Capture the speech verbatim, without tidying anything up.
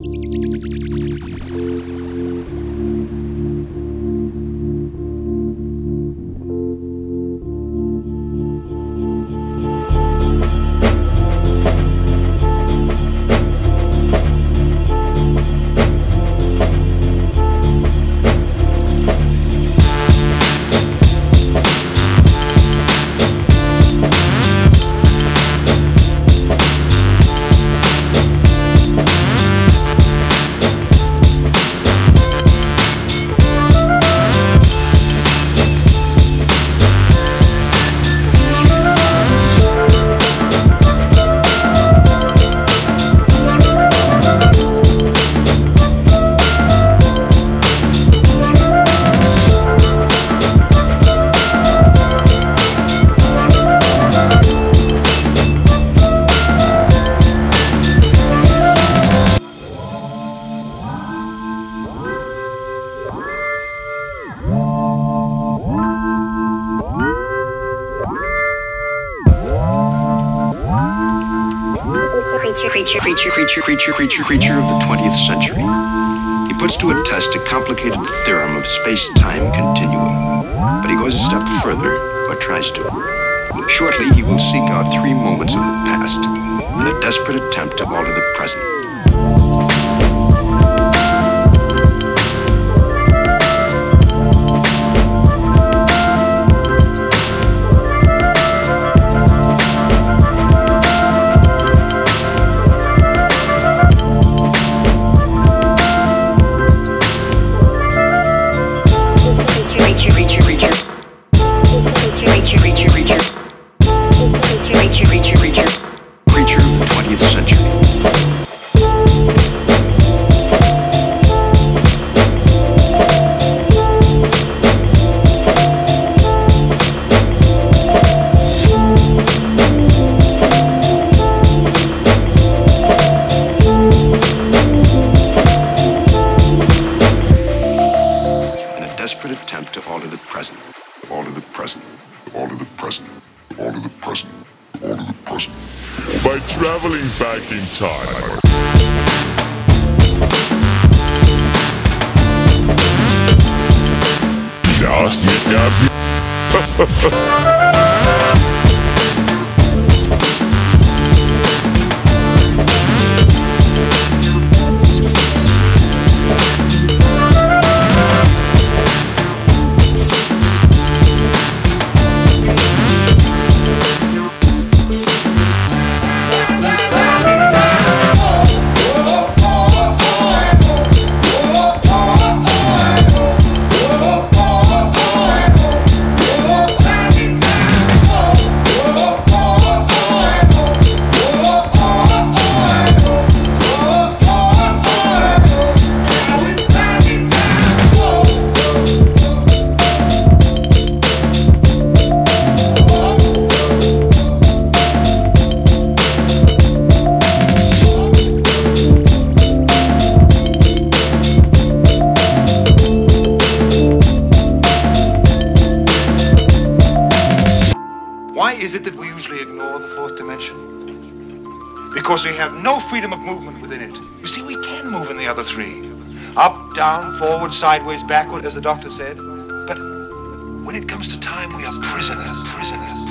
Creature, creature, creature, creature, creature, creature of the twentieth century. He puts to a test a complicated theorem of space-time continuum, but he goes a step further, or tries to. Shortly, he will seek out three moments of the past in a desperate attempt to alter the present. Attempt to alter the present, alter the present, alter the present, alter the present, alter the present. By traveling back in time. Just mit der Why is it that we usually ignore the fourth dimension? Because we have no freedom of movement within it. You see, we can move in the other three. Up, down, forward, sideways, backward, as the doctor said. But when it comes to time, we are prisoners, prisoners.